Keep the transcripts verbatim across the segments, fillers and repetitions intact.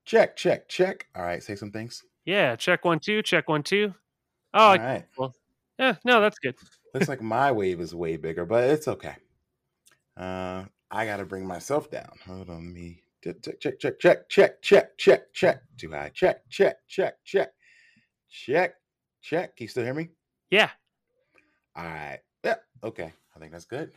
Check, check, check. All right, say some things. Yeah, check one, two, check one, two. Oh, All I- right. well, yeah, no, that's good. Looks like my wave is way bigger, but it's okay. Uh, I gotta bring myself down. Hold on, me. Check, check, check, check, check, check, check, check, check. Too high. Check, check, check, check, check, check. Can you still hear me? Yeah. All right. Yeah. Okay. I think that's good.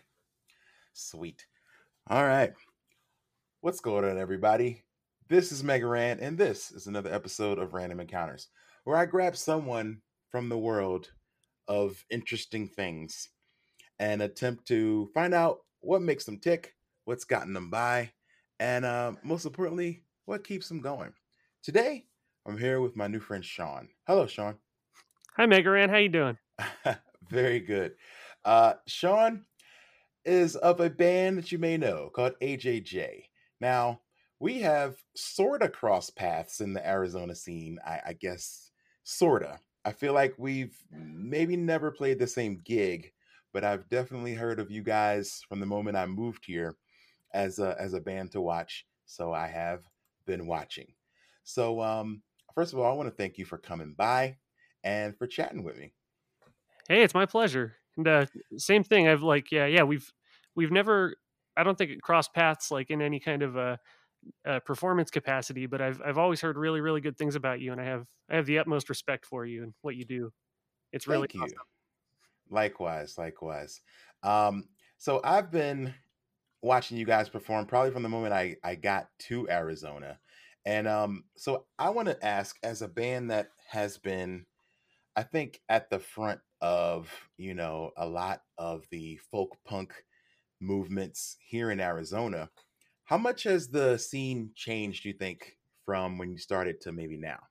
Sweet. All right. What's going on, everybody? This is Mega Ran, and this is another episode of Random Encounters, where I grab someone from the world of interesting things and attempt to find out what makes them tick, what's gotten them by, and uh, most importantly, what keeps them going. Today, I'm here with my new friend Sean. Hello, Sean. Hi, Megaran. How you doing? Very good. Uh, Sean is of a band that you may know called A J J. Now, we have sort of crossed paths in the Arizona scene, I, I guess, sort of. I feel like we've maybe never played the same gig, but I've definitely heard of you guys from the moment I moved here as a, as a band to watch. So I have been watching. So, um, first of all, I want to thank you for coming by and for chatting with me. Hey, it's my pleasure. And uh, same thing. I've like, yeah, yeah. We've we've never. I don't think it crossed paths like in any kind of uh, uh, performance capacity, but I've I've always heard really really good things about you, and I have I have the utmost respect for you and what you do. It's really Thank you. awesome. Likewise, likewise. Um, so I've been watching you guys perform probably from the moment I, I got to Arizona. And um, so I want to ask, as a band that has been, I think, at the front of, you know, a lot of the folk punk movements here in Arizona, how much has the scene changed, do you think, from when you started to maybe now?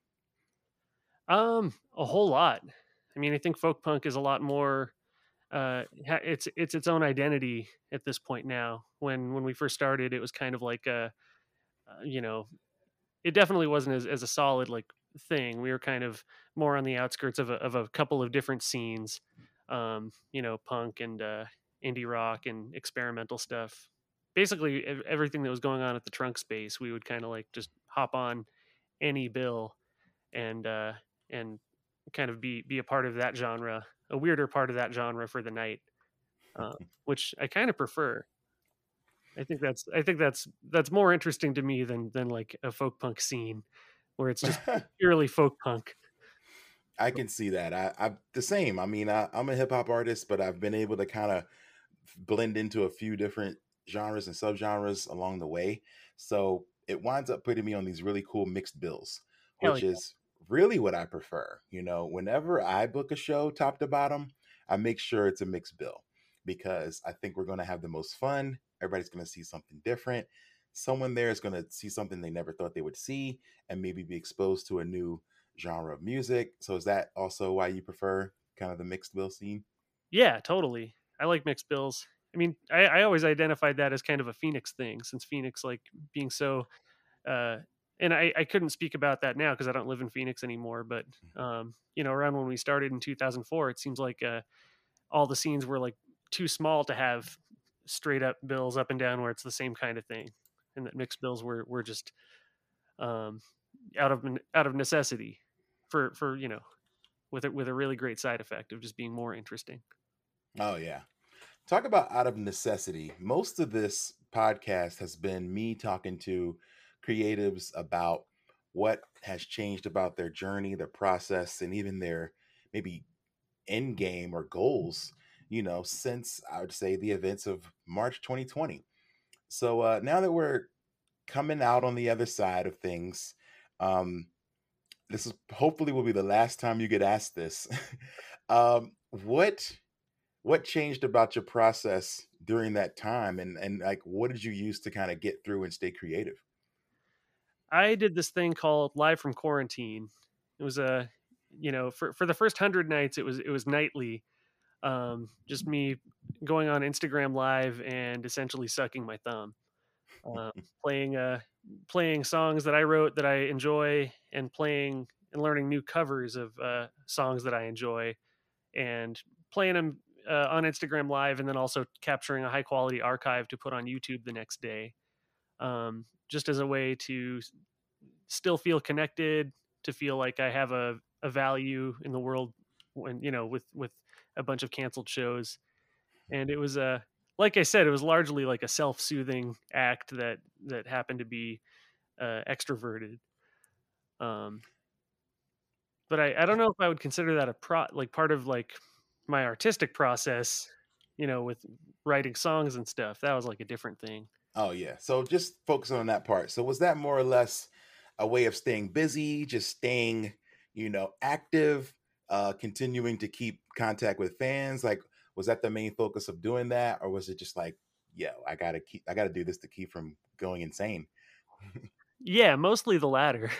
Um, a whole lot. I mean, I think folk punk is a lot more. Uh, ha- it's it's its own identity at this point now. When when we first started, it was kind of like a, uh, you know, it definitely wasn't as, as a solid like thing. We were kind of more on the outskirts of a, of a couple of different scenes, um, you know, punk and uh, indie rock and experimental stuff. Basically, ev- everything that was going on at the trunk space, we would kind of like just hop on any bill and uh, and kind of be be a part of that genre, a weirder part of that genre for the night, uh, which I kind of prefer. I think that's I think that's that's more interesting to me than than like a folk punk scene where it's just purely folk punk. I can see that. I, I'm the same. I mean, I, I'm a hip hop artist, but I've been able to kind of blend into a few different genres and subgenres along the way. So it winds up putting me on these really cool mixed bills, Hell which yeah. is really what I prefer. You know, whenever I book a show top to bottom, I make sure it's a mixed bill because I think we're going to have the most fun. Everybody's going to see something different. Someone there is going to see something they never thought they would see and maybe be exposed to a new genre of music. So is that also why you prefer kind of the mixed bill scene? Yeah, totally. I like mixed bills. I mean, I, I always identified that as kind of a Phoenix thing, since Phoenix like being so uh and I, I couldn't speak about that now because I don't live in Phoenix anymore. But um, you know, around when we started in two thousand four, it seems like uh, all the scenes were like too small to have straight up bills up and down where it's the same kind of thing, and that mixed bills were were just um, out of out of necessity for for you know with it with a really great side effect of just being more interesting. Oh yeah. Talk about out of necessity. Most of this podcast has been me talking to creatives about what has changed about their journey, their process, and even their maybe end game or goals, you know, since I would say the events of March twenty twenty. So uh, now that we're coming out on the other side of things, um, this is hopefully will be the last time you get asked this. um, what what changed about your process during that time, and and like what did you use to kind of get through and stay creative? I did this thing called Live from Quarantine. It was a you know for for the first hundred nights it was it was nightly, um, just me going on Instagram Live and essentially sucking my thumb, uh, playing uh playing songs that I wrote that I enjoy, and playing and learning new covers of uh, songs that I enjoy, and playing them uh, on Instagram Live, and then also capturing a high quality archive to put on YouTube the next day, um, just as a way to still feel connected, to feel like I have a, a value in the world when, you know, with, with a bunch of canceled shows. And it was a, like I said, it was largely like a self-soothing act that, that happened to be uh, extroverted. Um, but I, I don't know if I would consider that a pro like part of like my artistic process, you know, with writing songs and stuff. That was like a different thing. Oh yeah. So just focus on that part. So was that more or less a way of staying busy, just staying, you know, active, uh, continuing to keep contact with fans? Like, was that the main focus of doing that, or was it just like, yo, I gotta keep, I gotta do this to keep from going insane? Yeah, mostly the latter.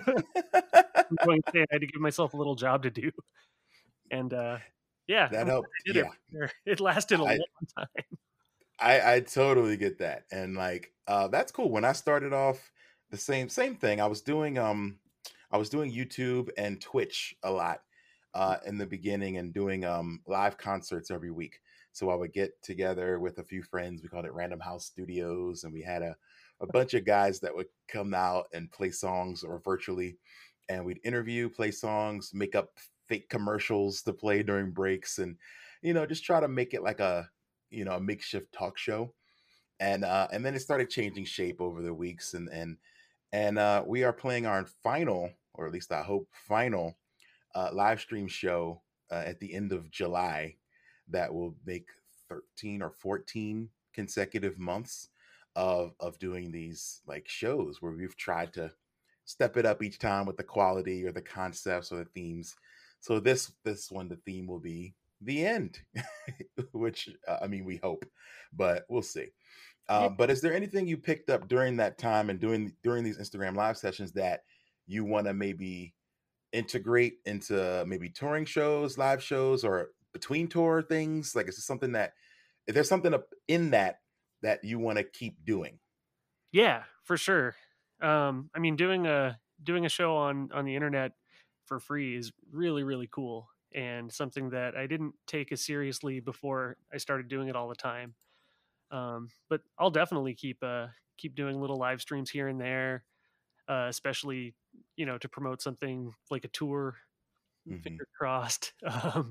I'm going to say I had to give myself a little job to do. And uh yeah, I'm That glad helped. I did it Yeah, for sure. It lasted a I, long time. I, I totally get that, and like, uh, that's cool. When I started off, the same, same thing. I was doing, um, I was doing YouTube and Twitch a lot, uh, in the beginning, and doing um live concerts every week. So I would get together with a few friends. We called it Random House Studios, and we had a a bunch of guys that would come out and play songs or virtually, and we'd interview, play songs, make up fake commercials to play during breaks, and you know, just try to make it like a you know a makeshift talk show. And uh, and then it started changing shape over the weeks, and and and uh, we are playing our final, or at least I hope final, uh, live stream show uh, at the end of July that will make thirteen or fourteen consecutive months of of doing these like shows where we've tried to step it up each time with the quality or the concepts or the themes. So this this one, the theme will be the end, which uh, I mean we hope, but we'll see. Yeah. Um, but is there anything you picked up during that time and doing during these Instagram live sessions that you want to maybe integrate into maybe touring shows, live shows, or between tour things? Like, is it something that is there something up in that that you want to keep doing? Yeah, for sure. Um I mean doing a doing a show on on the internet for free is really really cool, and something that I didn't take as seriously before I started doing it all the time. Um but I'll definitely keep uh keep doing little live streams here and there, uh especially, you know, to promote something like a tour, Hmm. fingers crossed. Um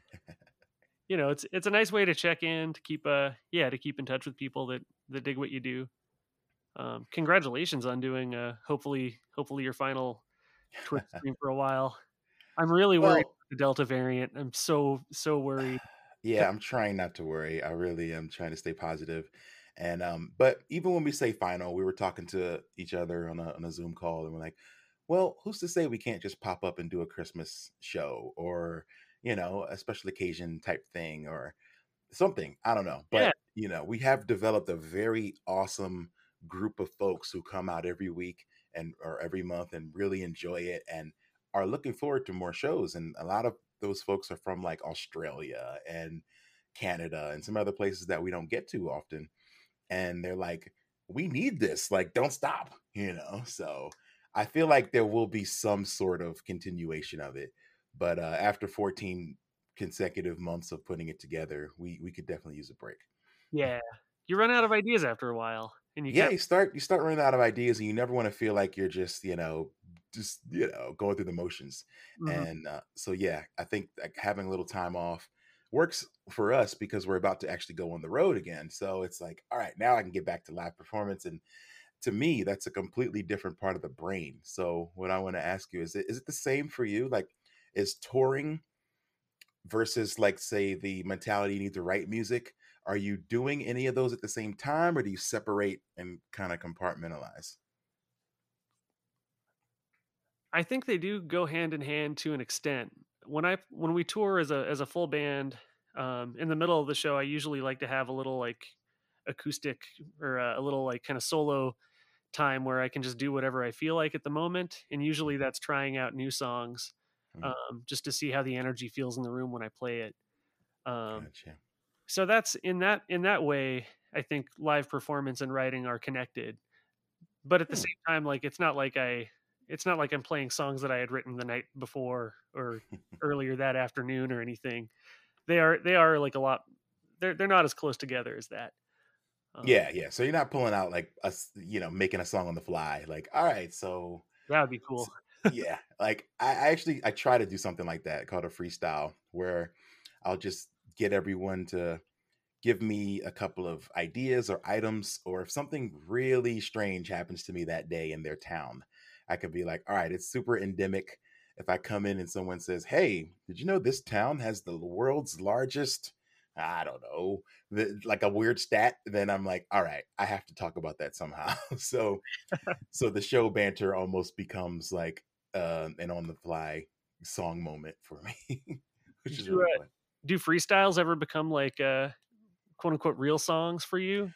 you know, it's it's a nice way to check in, to keep uh yeah, to keep in touch with people that that dig what you do. Um, congratulations on doing uh hopefully hopefully your final Twitch stream for a while. I'm really worried Well, about the Delta variant. I'm so so worried. 'Cause- yeah, I'm trying not to worry. I really am trying to stay positive. And um, but even when we say final, we were talking to each other on a on a Zoom call, and we're like, well, who's to say we can't just pop up and do a Christmas show, or you know, a special occasion type thing, or something. I don't know. Yeah, But you know, we have developed a very awesome group of folks who come out every week and or every month and really enjoy it and are looking forward to more shows. And a lot of those folks are from like Australia and Canada and some other places that we don't get to often. And they're like, we need this. Like, don't stop, you know? So I feel like there will be some sort of continuation of it. But uh, after fourteen consecutive months of putting it together, we we could definitely use a break. yeah. You run out of ideas after a while, and you Yeah, kind you start you start running out of ideas, and you never want to feel like you're just you know just you know going through the motions. of. Mhm. And uh, so yeah, I think like having a little time off works for us because we're about to actually go on the road again. So it's like, all right, now I can get back to live performance, and to me, that's a completely different part of the brain. So what I want to ask you is, it is it the same for you? Like, is touring versus like say the mentality you need to write music? Are you doing any of those at the same time, or do you separate and kind of compartmentalize? I think they do go hand in hand to an extent. When I when we tour as a as a full band, um, in the middle of the show, I usually like to have a little like acoustic, or a, a little like kind of solo time where I can just do whatever I feel like at the moment. And usually that's trying out new songs, Mhm. um, just to see how the energy feels in the room when I play it. Um, Gotcha. so that's in that in that way, I think live performance and writing are connected. But at the Hmm. same time, like it's not like I it's not like I'm playing songs that I had written the night before or earlier that afternoon or anything. They are they are like a lot, they're they're not as close together as that. Um, Yeah, yeah. So you're not pulling out like us, you know, making a song on the fly. Like, all right, so That would be cool. S- yeah, like I, I actually I try to do something like that called a freestyle, where I'll just get everyone to give me a couple of ideas or items, or if something really strange happens to me that day in their town, I could be like, all right, it's super endemic. If I come in and someone says, hey, did you know this town has the world's largest, I don't know, the, like a weird stat, then I'm like, all right, I have to talk about that somehow. so so the show banter almost becomes like uh, an on the fly song moment for me, which is Do really uh, fun. do freestyles ever become like uh, quote unquote real songs for you?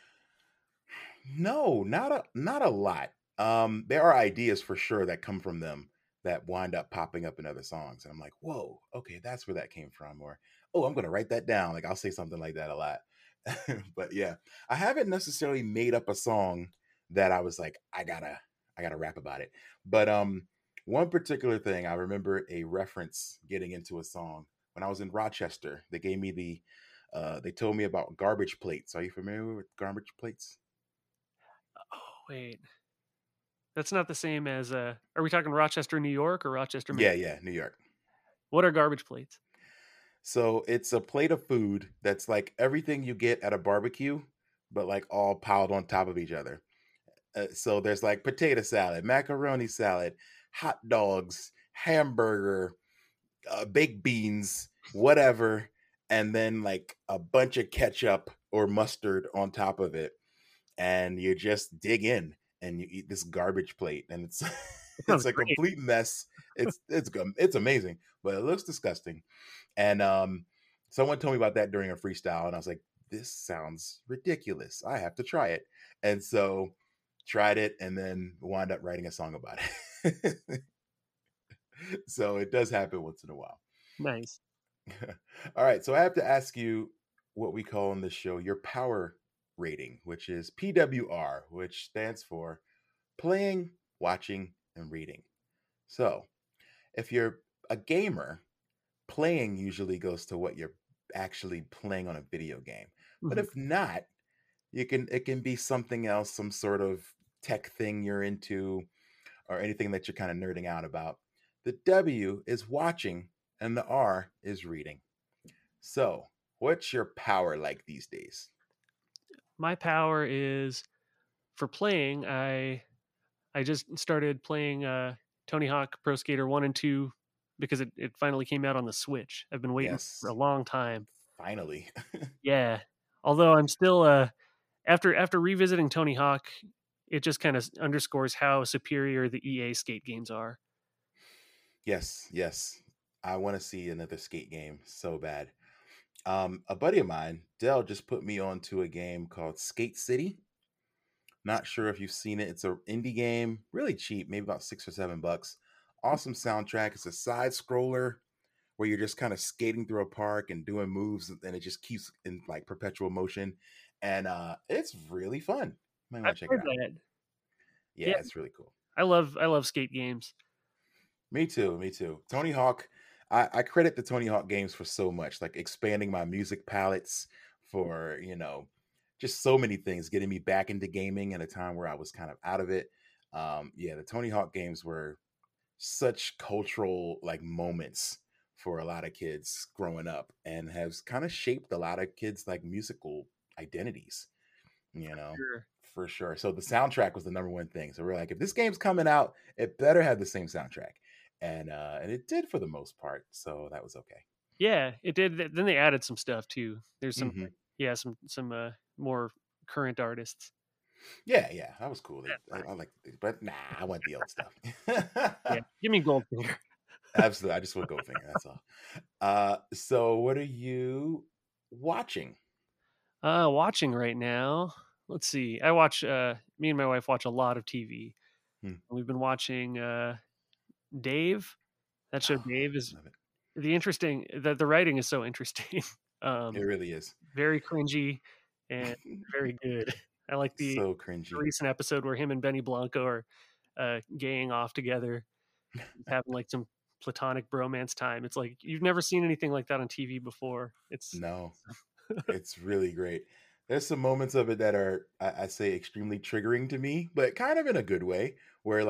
No, not a not a lot. Um, there are ideas for sure that come from them that wind up popping up in other songs, and I'm like, whoa, okay, that's where that came from. Or, oh, I'm gonna write that down. Like I'll say something like that a lot. But yeah, I haven't necessarily made up a song that I was like, I gotta, I gotta rap about it. But um, one particular thing I remember a reference getting into a song when I was in Rochester. They gave me the, uh, they told me about garbage plates. Are you familiar with garbage plates? Oh wait, that's not the same as. Uh, are we talking Rochester, New York, or Rochester, Minnesota? Yeah, yeah, New York. What are garbage plates? So it's a plate of food that's like everything you get at a barbecue, but like all piled on top of each other. Uh, so there's like potato salad, macaroni salad, hot dogs, hamburger, uh, baked beans, whatever, and then like a bunch of ketchup or mustard on top of it. And you just dig in and you eat this garbage plate, and it's That sounds it's a great. complete mess. It's it's gum- it's amazing, but it looks disgusting. And um, someone told me about that during a freestyle, and I was like, "This sounds ridiculous. I have to try it." And so tried it, and then wound up writing a song about it. So it does happen once in a while. Nice. All right, so I have to ask you what we call on this show your power rating, which is P W R, which stands for playing, watching, and reading. So if you're a gamer, playing usually goes to what you're actually playing on a video game. But Mhm. if not, you can it can be something else, some sort of tech thing you're into, or anything that you're kind of nerding out about. The W is watching and the R is reading. So, what's your power like these days? My power is for playing. I I just started playing uh, Tony Hawk Pro Skater One and Two because it, it finally came out on the Switch. I've been waiting for a Yes, long time. finally. Yeah, although I'm still uh, after after revisiting Tony Hawk, it just kind of underscores how superior the E A skate games are. Yes, yes. I want to see another skate game so bad. Um, a buddy of mine, Dell, just put me onto a game called Skate City. Not sure if you've seen it. It's an indie game, really cheap, maybe about six or seven bucks. Awesome soundtrack. It's a side scroller where you're just kind of skating through a park and doing moves, and it just keeps in like perpetual motion. And uh, it's really fun. Might I've want to check it heard out. that. Yeah, Yeah, it's really cool. I love I love skate games. Me too. Me too. Tony Hawk. I, I credit the Tony Hawk games for so much, like expanding my music palettes for, you know, just so many things, getting me back into gaming at a time where I was kind of out of it. Um, yeah, the Tony Hawk games were such cultural like moments for a lot of kids growing up, and has kind of shaped a lot of kids like musical identities, you know, Sure. for sure. So the soundtrack was the number one thing. So we're like, if this game's coming out, it better have the same soundtrack. And uh and it did for the most part. So that was okay. Yeah, it did. Th- Then they added some stuff too. There's some Hmm. yeah some some uh, more current artists. Yeah, yeah, that was cool. They, That's I, fine. I like these, but nah, I want the old stuff. Yeah, give me Goldfinger. Absolutely. I just want Goldfinger, that's all. Uh so what are you watching? Uh, watching right now. Let's see. I watch. Uh, me and my wife watch a lot of T V. Hmm. We've been watching uh, Dave. That show Oh, Dave is love it. the interesting. The the writing is so interesting. It um, really is. very cringy and very good. I like the So cringy. recent episode where him and Benny Blanco are uh, gaying off together, having like some platonic bromance time. It's like you've never seen anything like that on T V before. It's No, it's really great. There's some moments of it that are, I, I say, extremely triggering to me, but kind of in a good way, where like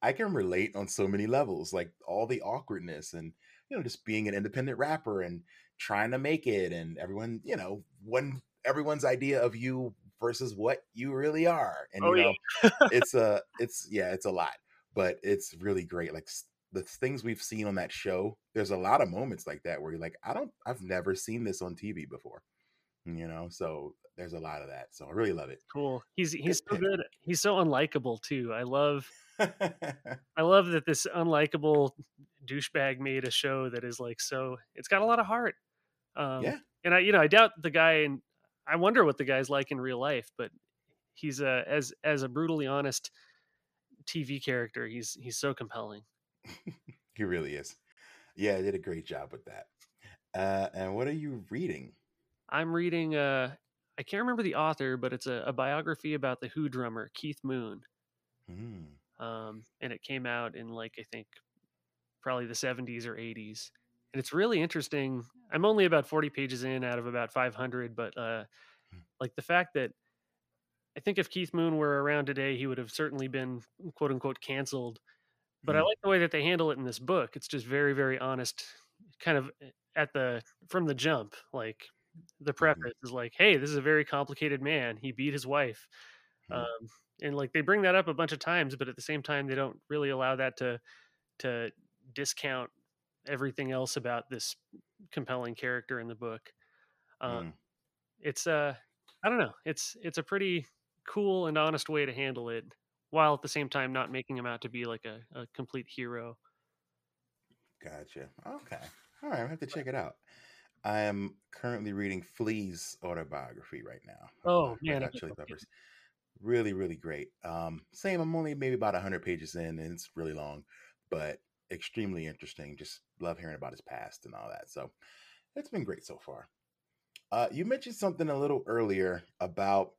I can relate on so many levels, like all the awkwardness and, you know, just being an independent rapper and trying to make it and everyone, you know, one everyone's idea of you versus what you really are. And Oh you know, yeah. it's a it's yeah, it's a lot, but it's really great. Like s- the things we've seen on that show, there's a lot of moments like that where you're like, I don't I've never seen this on T V before, you know? So there's a lot of that. So I really love it. Cool. He's Good he's so pick. good. He's so unlikable too. I love I love that this unlikable douchebag made a show that is like so it's got a lot of heart. Um Yeah. and I you know, I doubt the guy and I wonder what the guy's like in real life, but he's a as as a brutally honest T V character, he's he's so compelling. He really is. Yeah, I did a great job with that. Uh, and what are you reading? I'm reading uh I can't remember the author, but it's a, a biography about the Who drummer, Keith Moon. Hmm. Um and it came out in like I think probably the seventies or eighties. And it's really interesting. I'm only about forty pages in out of about five hundred, but uh like the fact that I think if Keith Moon were around today, he would have certainly been quote unquote canceled. But I Hmm. like the way that they handle it in this book. It's just very, very honest, kind of eh, at the from the jump. Like the Hmm. preface is like, "Hey, this is a very complicated man. He beat his wife," um, and like they bring that up a bunch of times, but at the same time, they don't really allow that to to discount everything else about this compelling character in the book. Um, Hmm. it's uh, I don't know. It's it's a pretty cool and honest way to handle it, while at the same time not making him out to be like a, a complete hero. Gotcha. Okay. All right. I have to check it out. I am currently reading Flea's autobiography right now. Uh, Oh Red man, I Hot get Chili those Peppers. Really, really great. Um, same. I'm only maybe about one hundred pages in, and it's really long, but extremely interesting. Just love hearing about his past and all that. So it's been great so far. Uh, you mentioned something a little earlier about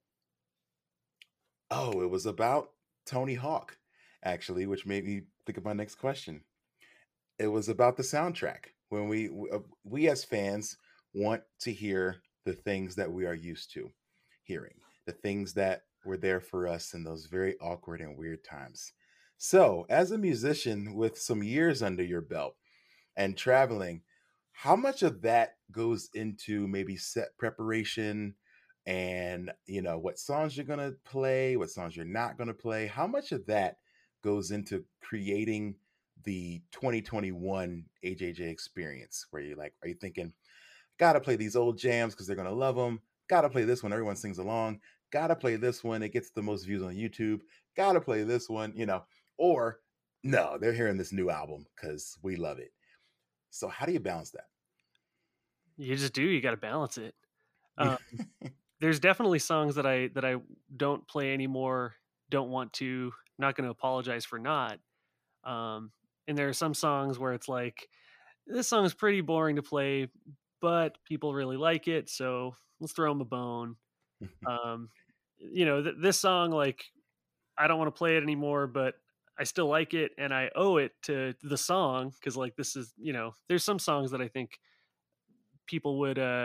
oh, it was about Tony Hawk, actually, which made me think of my next question. It was about the soundtrack. When we we, uh, we as fans want to hear the things that we are used to hearing, the things that were there for us in those very awkward and weird times. So, as a musician with some years under your belt and traveling, how much of that goes into maybe set preparation and, you know, what songs you're going to play, what songs you're not going to play? How much of that goes into creating the twenty twenty-one A J J experience where you're like, are you thinking, gotta play these old jams because they're gonna love them, gotta play this one, everyone sings along, gotta play this one, it gets the most views on YouTube, gotta play this one, you know, or no, they're hearing this new album because we love it. So how do you balance that? You just do. You got to balance it. Um, there's definitely songs that I that I don't play anymore. Don't want to. Not going to apologize for not. Um, and there are some songs where it's like this song is pretty boring to play, but people really like it, so let's throw them a bone. Um, you know, th- this song like I don't want to play it anymore, but I still like it, and I owe it to the song because like this is you know there's some songs that I think people would uh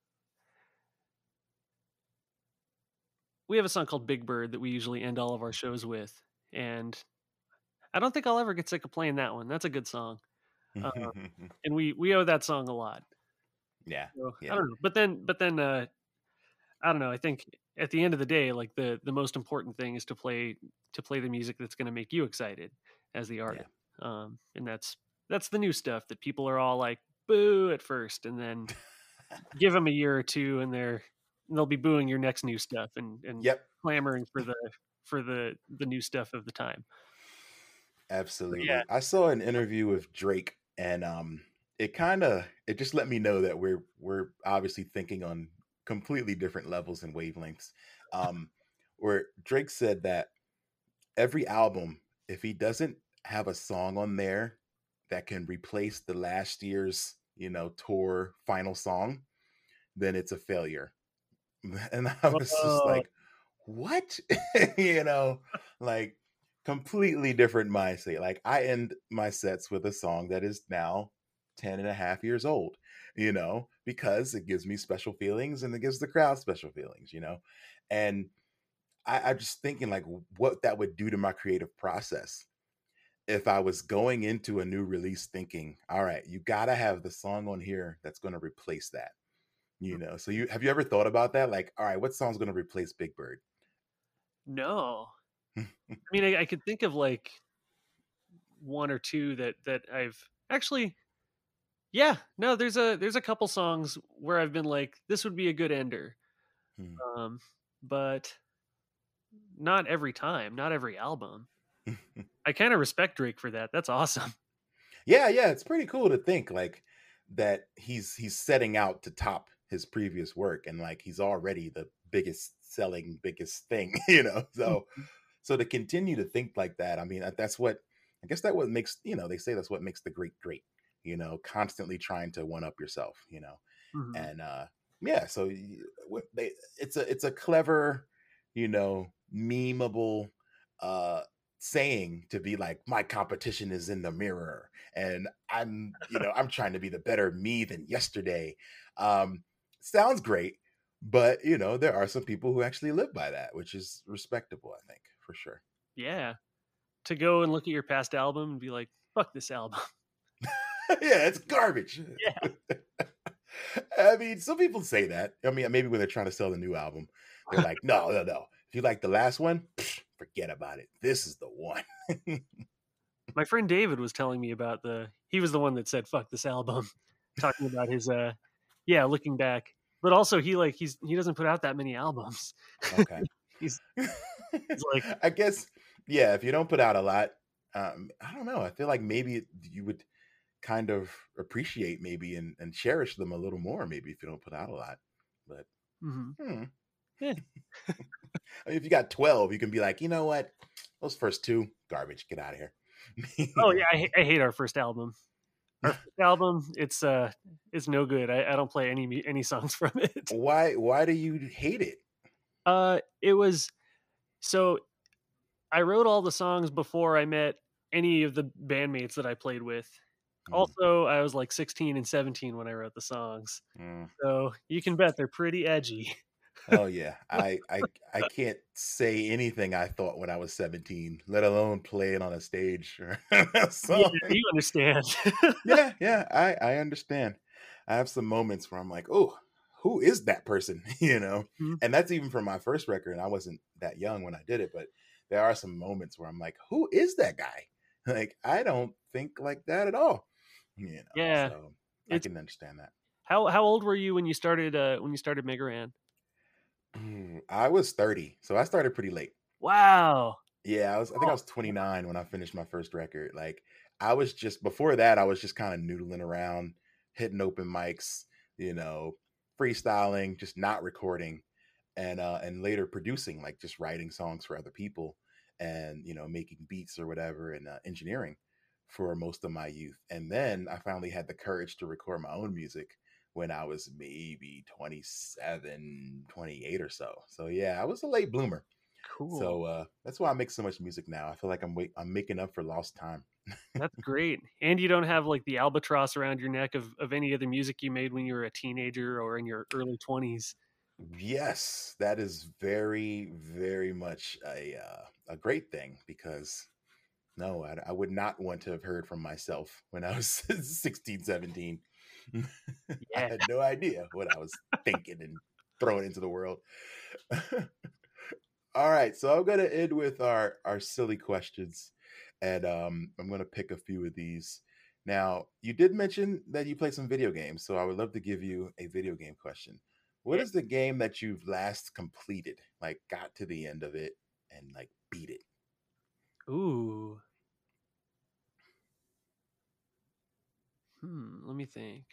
we have a song called Big Bird that we usually end all of our shows with, and I don't think I'll ever get sick of playing that one. That's a good song, uh, and we we owe that song a lot. Yeah, So, I yeah, don't know, but then but then uh, I don't know. I think at the end of the day, like the the most important thing is to play to play the music that's going to make you excited as the yeah. artist, um, and that's that's the new stuff that people are all like boo at first, and then give them a year or two, and they're they'll be booing your next new stuff and and Yep, clamoring for the for the the new stuff of the time. But yeah, absolutely. I saw an interview with Drake and um it kind of it just let me know that we're we're obviously thinking on completely different levels and wavelengths. Um where Drake said that every album, if he doesn't have a song on there that can replace the last year's, you know, tour final song, then it's a failure. And I was just oh, like, what? You know, like completely different mindset. Like I end my sets with a song that is now ten and a half years old, you know, because it gives me special feelings and it gives the crowd special feelings, you know. And I, I'm just thinking like what that would do to my creative process. if I was going into a new release thinking, all right, you gotta have the song on here that's gonna replace that. You know, so you have you ever thought about that? Like, all right, what song's gonna replace Big Bird? No. I mean, I, I could think of like one or two that that I've actually yeah, no, there's a there's a couple songs where I've been like, this would be a good ender. Hmm. Um, but not every time, not every album. I kind of respect Drake for that. That's awesome. Yeah, yeah, it's pretty cool to think like that he's he's setting out to top his previous work and like he's already the biggest selling biggest thing, you know. So Mhm. so to continue to think like that, I mean, that- that's what I guess that what makes, you know, they say that's what makes the great great, you know, constantly trying to one up yourself, you know. Mhm. And uh yeah, so y- what they it's a it's a clever, you know, memeable uh saying to be like my competition is in the mirror and I'm, you know, I'm trying to be the better me than yesterday. Um sounds great, but you know, there are some people who actually live by that, which is respectable, I think, for sure. Yeah. To go and look at your past album and be like, fuck this album. Yeah, it's garbage. Yeah. I mean, some people say that. I mean, maybe when they're trying to sell the new album, they're like, no, no, no. If you like the last one, pfft, forget about it. This is the one. My friend David was telling me about the he was the one that said fuck this album, talking about his uh yeah, looking back. But also he like he's he doesn't put out that many albums. Okay. he's he's like, I guess, yeah, if you don't put out a lot, um, I don't know. I feel like maybe you would kind of appreciate maybe and, and cherish them a little more, maybe if you don't put out a lot. But mhm. hmm. Yeah. I mean, if you got twelve, you can be like, you know what? Those first two, garbage. Get out of here. Oh You yeah, I, ha- I hate our first album. Our know? first album, it's uh it's no good. I, I don't play any mu- any songs from it. Why why do you hate it? Uh it was so I wrote all the songs before I met any of the bandmates that I played with. Mm, Also, I was like sixteen and seventeen when I wrote the songs. mm. So you can bet they're pretty edgy. Oh yeah. I I I can't say anything I thought when I was seventeen, let alone play it on a stage or a Yeah, song. you understand. Yeah, yeah, I I understand. I have some moments where I'm like, "Oh, who is that person?" You know? Mhm. And that's even from my first record, and I wasn't that young when I did it, but there are some moments where I'm like, "Who is that guy?" Like, I don't think like that at all. You know? Yeah, So, I it's can understand that. how how old were you when you started uh when you started Megaran? Mm, I was thirty, so I started pretty late. Wow. Yeah, I was I think I Oh, was twenty-nine when I finished my first record. Like I was just before that, I was just kind of noodling around, hitting open mics, you know, freestyling, just not recording, and uh and later producing, like just writing songs for other people and you know, making beats or whatever and uh, engineering for most of my youth. And then I finally had the courage to record my own music when I was maybe twenty-seven, twenty-eight or so. So yeah, I was a late bloomer. cool. So uh, that's why I make so much music now. I feel like I'm wait- I'm making up for lost time. That's great. And you don't have like the albatross around your neck of of any of the music you made when you were a teenager or in your early twenties. Yes, that is very very much a uh, a great thing because no, I, I would not want to have heard from myself when I was sixteen, seventeen. I Yeah. had no idea what I was thinking and throwing into the world. All right, so I'm gonna end with our our silly questions, and um, I'm gonna pick a few of these. Now, you did mention that you play some video games, so I would love to give you a video game question. What Yeah. is the game that you've last completed, like got to the end of it and like beat it? Ooh. Hmm, let me think.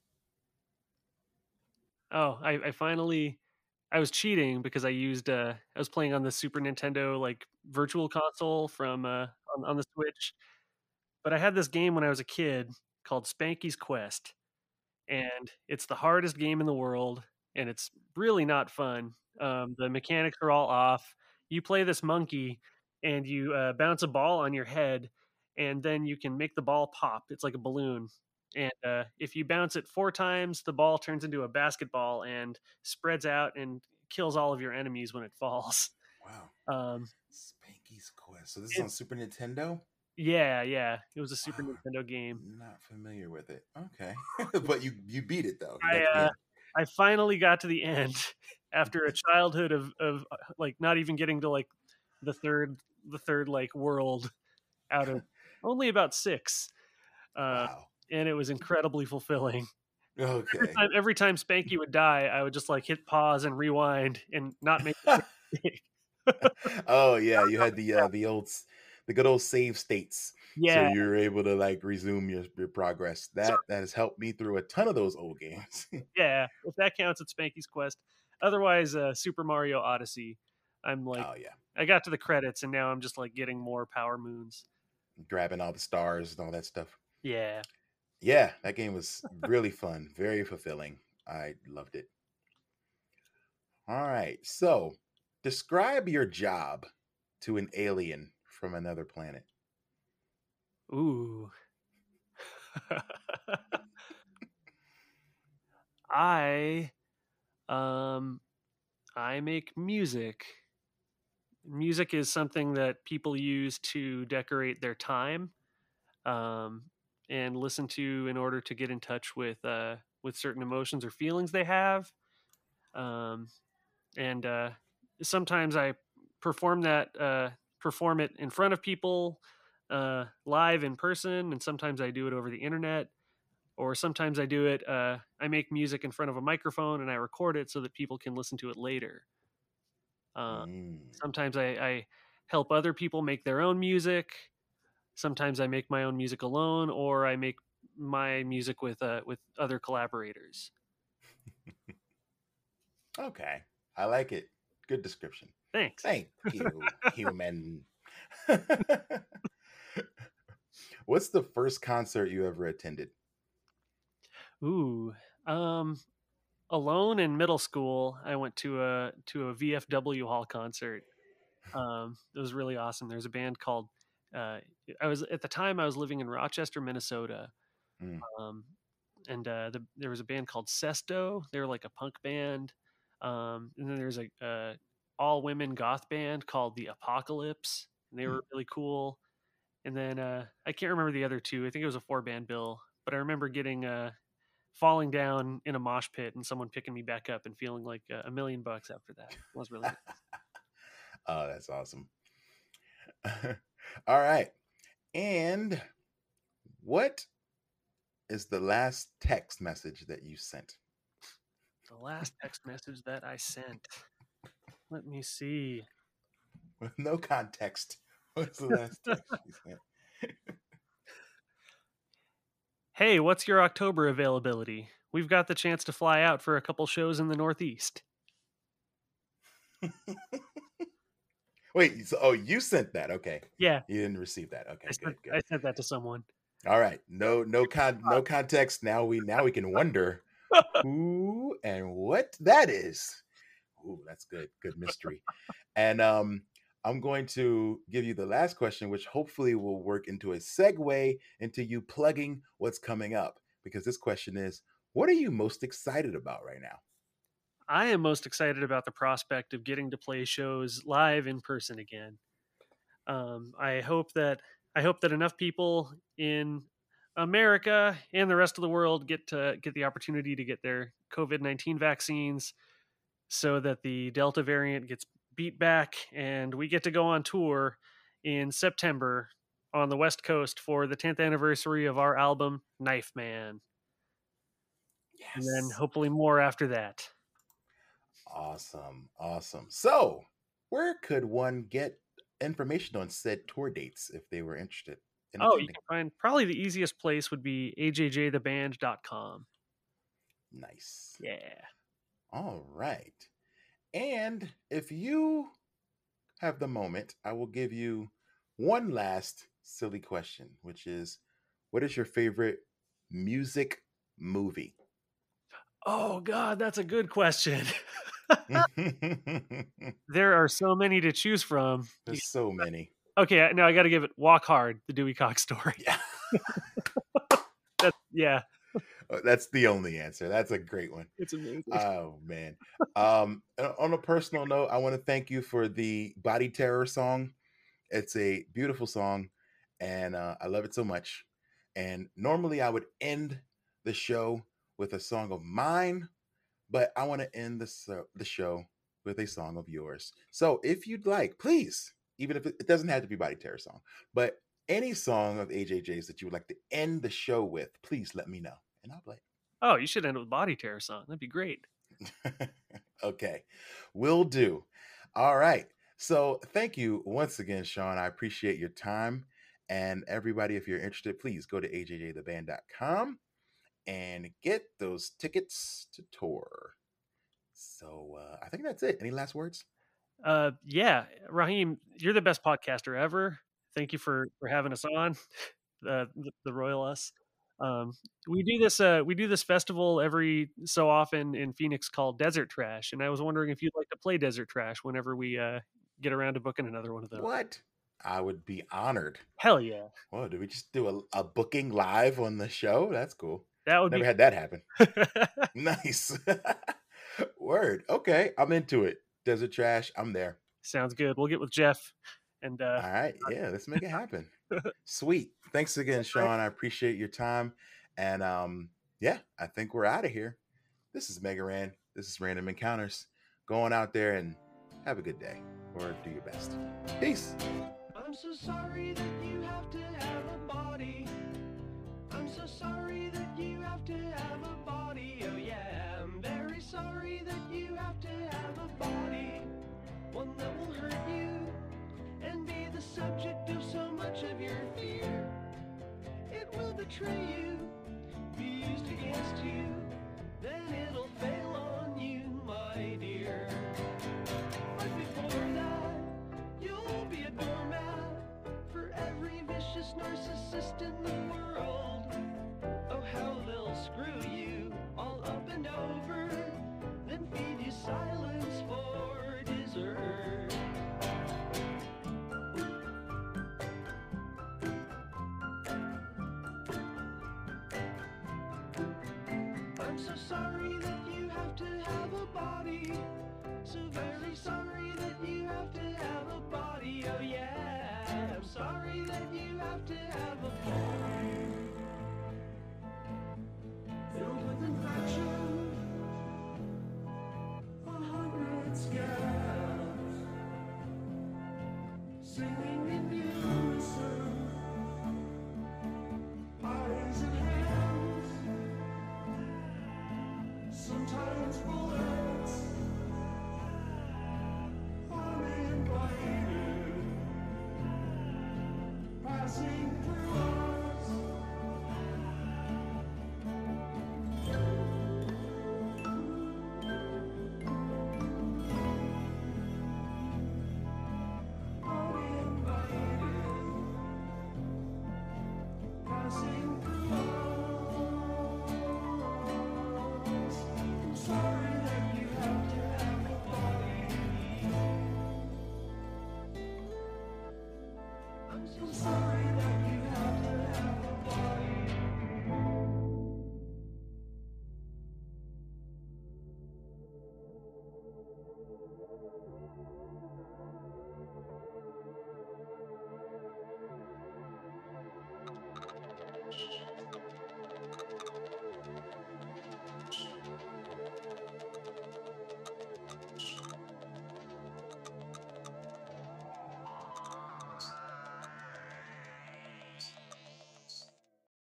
Oh, I, I finally I was cheating because I used uh I was playing on the Super Nintendo like virtual console from uh on, on the Switch. But I had this game when I was a kid called Spanky's Quest, and it's the hardest game in the world, and it's really not fun. Um, the mechanics are all off. You play this monkey, and you uh, bounce a ball on your head, and then you can make the ball pop. It's like a balloon. And uh, if you bounce it four times, the ball turns into a basketball and spreads out and kills all of your enemies when it falls. Wow, Um, Spanky's Quest. So this is on it's Super Nintendo. Yeah, yeah. It was a Super Wow, Nintendo game. not familiar with it. Okay, but you you beat it though. You got I to the uh, end. I finally got to the end after a childhood of of uh, like not even getting to like the third the third like world out of only about six. Uh, Wow. and it was incredibly fulfilling. Every Okay. time every time Spanky would die, I would just like hit pause and rewind and not make the same mistake. Oh yeah, you had the uh, the old s- the good old save states, so Yeah, you were able to like resume your your progress. so That that has helped me through a ton of those old games. yeah, if that counts, it's Spanky's Quest. Otherwise, uh, Super Mario Odyssey. I'm like, Oh yeah, I got to the credits, and now I'm just like getting more power moons. grabbing all the stars and all that stuff. Yeah. Yeah, that game was really fun, very fulfilling. I loved it. All right, so describe your job to an alien from another planet. Ooh. I um I make music. Music is something that people use to decorate their time, um, and listen to in order to get in touch with uh, with certain emotions or feelings they have. Um, and uh, sometimes I perform that uh, perform it in front of people uh, live in person, and sometimes I do it over the internet. Or sometimes I do it. Uh, I make music in front of a microphone and I record it so that people can listen to it later. Uh, Mm. Sometimes I, I help other people make their own music. Sometimes I make my own music alone, or I make my music with uh, with other collaborators. Okay, I like it. Good description. Thanks. Thank you, human. What's the first concert you ever attended? Ooh, um, alone in middle school, I went to a to a V F W Hall concert. Um, it was really awesome. There's a band called. Uh, I was at the time I was living in Rochester, Minnesota, Mm. um, and uh, the, there was a band called Sesto. They were like a punk band, um, and then there's a, a all women goth band called the Apocalypse, and they Hmm. were really cool. And then uh, I can't remember the other two. I think it was a four band bill, but I remember getting uh, falling down in a mosh pit and someone picking me back up and feeling like uh, a million bucks after that. It was really nice. Oh, that's awesome. All right. And what is the last text message that you sent? The last text message that I sent. Let me see. With no context. What's the last text you sent? Hey, what's your October availability? We've got the chance to fly out for a couple shows in the Northeast. Wait, so, oh, you sent that. Okay. Yeah, You didn't receive that. Okay, I good, sent good. I sent that to someone. All right. No, no con no context. Now we now we can wonder who and what that is. Ooh, that's good. Good mystery. And um, I'm going to give you the last question, which hopefully will work into a segue into you plugging what's coming up. Because this question is, what are you most excited about right now? I am most excited about the prospect of getting to play shows live in person again. Um, I hope that I hope that enough people in America and the rest of the world get to get the opportunity to get their COVID nineteen vaccines, so that the Delta variant gets beat back and we get to go on tour in September on the West Coast for the tenth anniversary of our album Knife Man, and then Yes. hopefully more after that. Awesome. Awesome. So, where could one get information on said tour dates if they were interested in Oh, you attending? can find probably the easiest place would be a j j the band dot com. Nice. Yeah. All right. And if you have the moment, I will give you one last silly question, which is, what is your favorite music movie? Oh God, that's a good question. There's There are so many to choose from. You- so many. Okay, now I got to give it Walk Hard, the Dewey Cox story. Yeah. That's yeah, Uh, That's the only answer. That's a great one. it's amazing. Oh man. Um uh, on a personal note, I want to thank you for the Body Terror song. It's a beautiful song, and uh, I love it so much. And normally I would end the show with a song of mine, but I want to end the, so- the show with a song of yours. So if you'd like, please, even if it, it doesn't have to be Body Terror song, but any song of A J J's that you would like to end the show with, please let me know and I'll play Oh, you should end it with Body Terror song. That'd be great. it. Okay, will do. All right. So thank you once again, Sean. I appreciate your time. And everybody, if you're interested, please go to a j j the band dot com and get those tickets to tour. So uh, I think that's it. Any last words? Uh, yeah, Raheem, you're the best podcaster ever. Thank you for for having us on, the the, the Royal Us. Um, we do this uh, we do this festival every so often in Phoenix called Desert Trash, and I was wondering if you'd like to play Desert Trash whenever we uh, get around to booking another one of those. What? I would be honored. Hell yeah, Well, do we just do a, a booking live on the show? That's cool. that would Never be. had that happen. Nice. Word. Okay, I'm into it. Desert Trash, I'm there. Sounds good. We'll get with Jeff, and uh, All right. Yeah, let's make it happen. Sweet. Thanks again, Sean. I appreciate your time. And um, yeah, I think we're out of here. This is Mega Ran. This is Random Encounters. Going out there and have a good day or do your best. Peace. I'm so sorry that you have to have a body. I'm so sorry that you have to have a body. Oh yeah, I'm very sorry that you have to have a body. One that will hurt you and be the subject of so much of your fear. It will betray you, be used against you, then it'll fail on you, my dear. But before that, you'll be a doormat for every vicious narcissist in the world. Oh, how they'll screw you all up and over, then feed you silence for dessert. I'm so sorry that you have to have a body. So very sorry that you have to have a body. Oh yeah, I'm sorry that you have to have a body. Filled with infection, a hundred scabs, singing in unison, eyes and hands, sometimes bullets, uninvited, passing